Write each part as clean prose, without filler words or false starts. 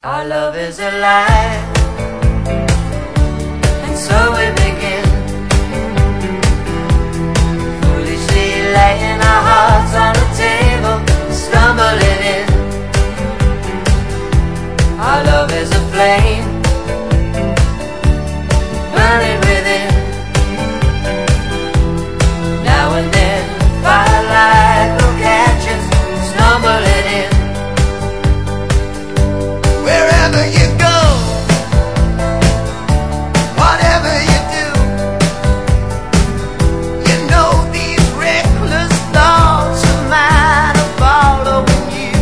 Our love is alive, and so we begin, foolishly laying our hearts on the table, stumbling in. Our love is a flame, burning within. Now and then, firelight will catch us, stumbling in. Wherever you go, whatever you do, you know these reckless thoughts of mine are following you.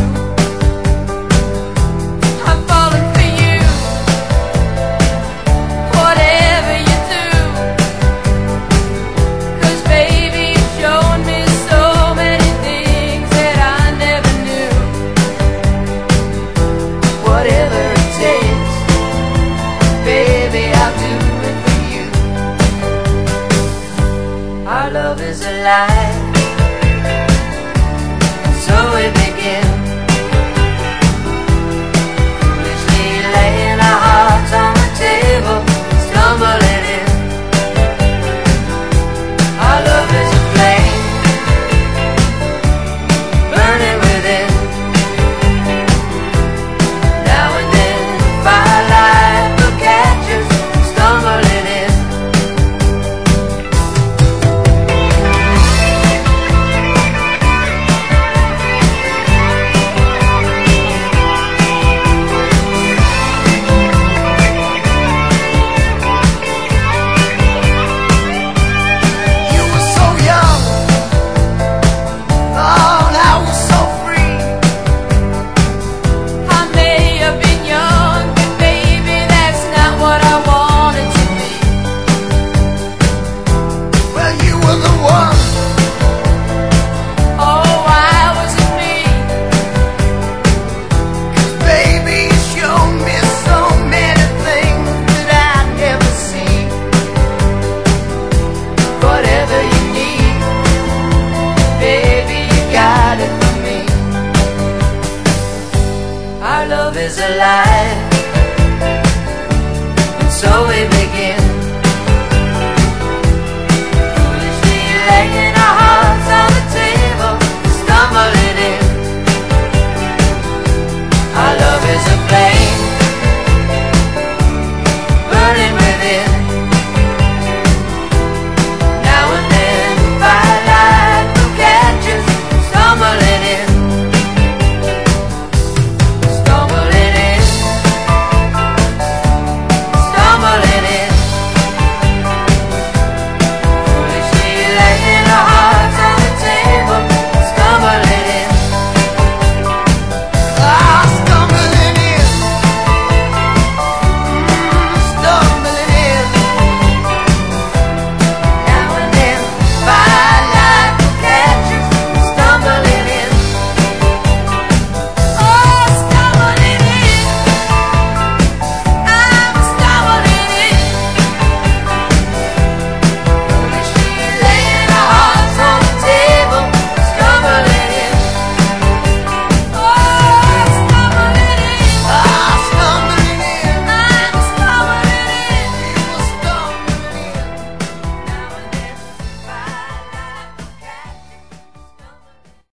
I'm falling for you, whatever you do, 'cause baby you've shown me so many things that I never knew. Whatever baby, I'll do it for you. Our love is alive, and so we begin, foolishly laying our hearts on the table, stumbling in. Our love is a flame, burning within. Now and then, firelight will catch us, stumbling in. You were so young, oh, and I was so free. I may have been young, but baby, that's not what I wanted to be. Well, you were the one. Oh, why was it me? Baby, you showed me so many things that I'd never seen. Whatever you need, baby, you got it for me. Our love is alive, and so we begin,